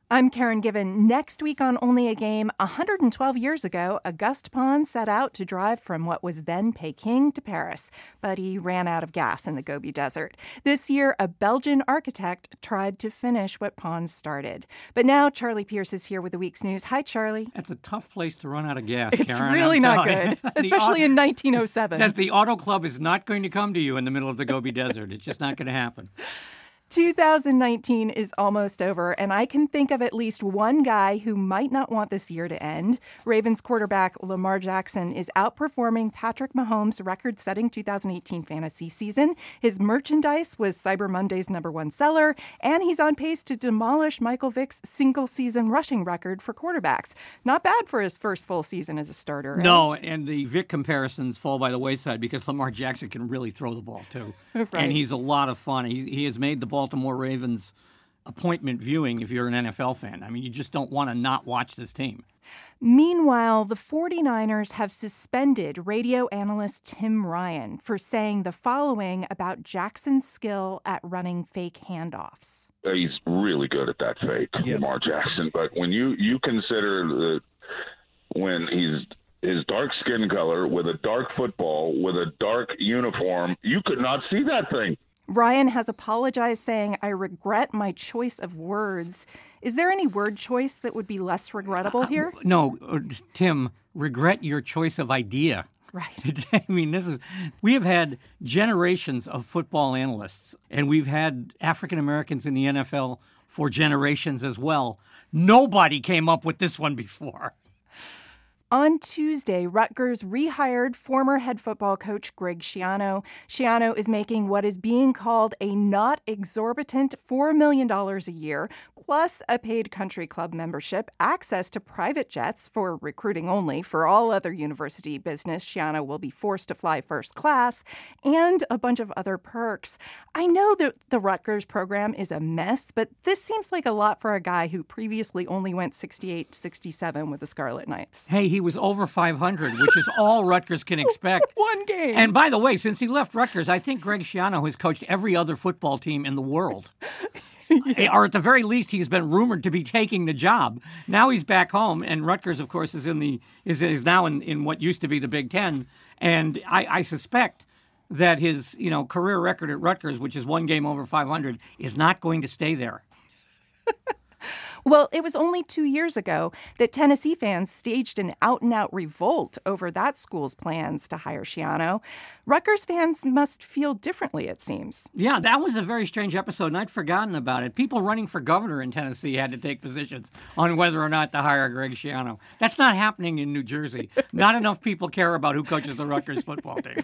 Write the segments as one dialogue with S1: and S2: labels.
S1: I'm Karen Given. Next week on Only a Game, 112 years ago, Auguste Pons set out to drive from what was then Peking to Paris, but he ran out of gas in the Gobi Desert. This year, a Belgian architect tried to finish what Pons started. But now Charlie Pierce is here with the week's news. Hi, Charlie.
S2: That's a tough place to run out of gas,
S1: It's
S2: Karen.
S1: really not good, especially in 1907.
S2: That the auto club is not going to come to you in the middle of the Gobi Desert. It's just not going to happen.
S1: 2019 is almost over, and I can think of at least one guy who might not want this year to end. Ravens quarterback Lamar Jackson is outperforming Patrick Mahomes' record-setting 2018 fantasy season. His merchandise was Cyber Monday's #1 seller, and he's on pace to demolish Michael Vick's single-season rushing record for quarterbacks. Not bad for his first full season as a starter. Right?
S2: No, and the Vick comparisons fall by the wayside because Lamar Jackson can really throw the ball, too.
S1: Right.
S2: And he's a lot of fun. He has made the Baltimore Ravens appointment viewing if you're an NFL fan. I mean, you just don't want to not watch this team.
S1: Meanwhile, the 49ers have suspended radio analyst Tim Ryan for saying the following about Jackson's skill at running fake handoffs.
S3: He's really good at that fake, Lamar Jackson. But when you consider when his dark skin color with a dark football, with a dark uniform, you could not see that thing.
S1: Ryan has apologized, saying, "I regret my choice of words." Is there any word choice that would be less regrettable here?
S2: No, Tim, regret your choice of idea.
S1: Right.
S2: I mean, we have had generations of football analysts, and we've had African Americans in the NFL for generations as well. Nobody came up with this one before.
S1: On Tuesday, Rutgers rehired former head football coach Greg Schiano. Schiano is making what is being called a not exorbitant $4 million a year, plus a paid country club membership, access to private jets for recruiting only. For all other university business, Schiano will be forced to fly first class, and a bunch of other perks. I know that the Rutgers program is a mess, but this seems like a lot for a guy who previously only went 68-67 with the Scarlet Knights.
S2: Hey, he was over 500, which is all Rutgers can expect.
S1: One game.
S2: And by the way, since he left Rutgers, I think Greg Schiano has coached every other football team in the world. Yeah. Or at the very least, he's been rumored to be taking the job. Now he's back home, and Rutgers, of course, is now in what used to be the Big Ten. And I suspect that his career record at Rutgers, which is one game over 500, is not going to stay there.
S1: Well, it was only 2 years ago that Tennessee fans staged an out-and-out revolt over that school's plans to hire Schiano. Rutgers fans must feel differently, it seems.
S2: Yeah, that was a very strange episode, and I'd forgotten about it. People running for governor in Tennessee had to take positions on whether or not to hire Greg Schiano. That's not happening in New Jersey. Not enough people care about who coaches the Rutgers football team.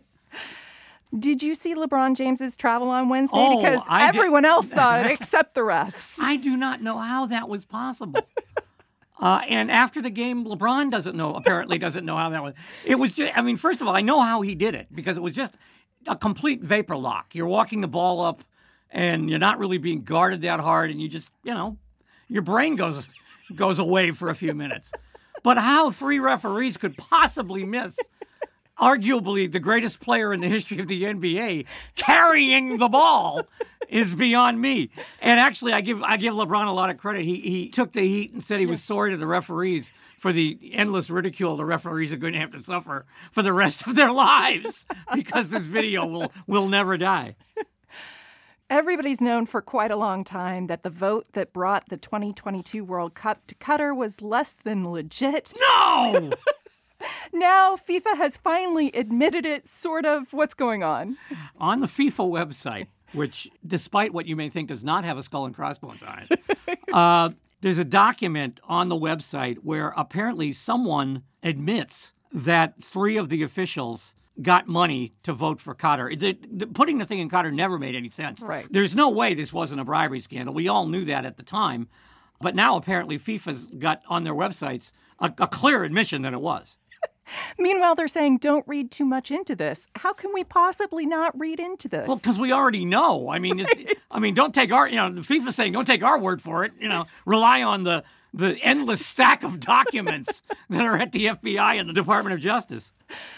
S1: Did you see LeBron James's travel on Wednesday?
S2: Oh,
S1: because everyone else saw it except the refs.
S2: I do not know how that was possible. And after the game, LeBron apparently doesn't know how that was. It was just, first of all, I know how he did it because it was just a complete vapor lock. You're walking the ball up and you're not really being guarded that hard, and you just, your brain goes away for a few minutes. But how 3 referees could possibly miss arguably the greatest player in the history of the NBA carrying the ball is beyond me. And actually, I give LeBron a lot of credit. He took the heat and said he was sorry to the referees for the endless ridicule the referees are going to have to suffer for the rest of their lives because this video will never die.
S1: Everybody's known for quite a long time that the vote that brought the 2022 World Cup to Qatar was less than legit.
S2: No!
S1: Now, FIFA has finally admitted it, sort of. What's going on?
S2: On the FIFA website, which, despite what you may think, does not have a skull and crossbones on it, there's a document on the website where apparently someone admits that 3 of the officials got money to vote for Qatar. Putting the thing in Qatar never made any sense.
S1: Right.
S2: There's no way this wasn't a bribery scandal. We all knew that at the time. But now apparently FIFA's got on their websites a clear admission that it was.
S1: Meanwhile, they're saying, don't read too much into this. How can we possibly not read into this?
S2: Well, because we already know. Don't take our, the FIFA's saying, don't take our word for it. Rely on the endless stack of documents that are at the FBI and the Department of Justice.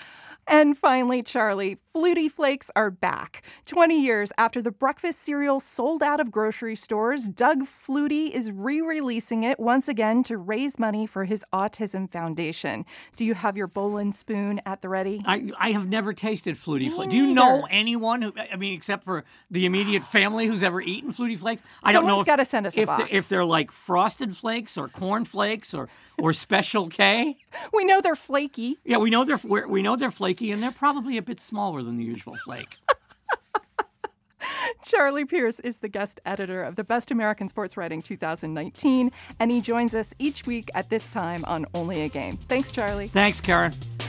S1: And finally, Charlie, Flutie Flakes are back. 20 years after the breakfast cereal sold out of grocery stores, Doug Flutie is re-releasing it once again to raise money for his Autism Foundation. Do you have your bowl and spoon at the ready?
S2: I have never tasted Flutie Flakes. Do you know anyone who, except for the immediate family who's ever eaten Flutie Flakes? I don't know.
S1: Someone's got to send us a box.
S2: If they're like Frosted Flakes or Corn Flakes or Special K.
S1: We know they're flaky.
S2: Yeah, we know they're flaky, and they're probably a bit smaller than the usual flake.
S1: Charlie Pierce is the guest editor of the Best American Sports Writing 2019, and he joins us each week at this time on Only a Game. Thanks, Charlie.
S2: Thanks, Karen.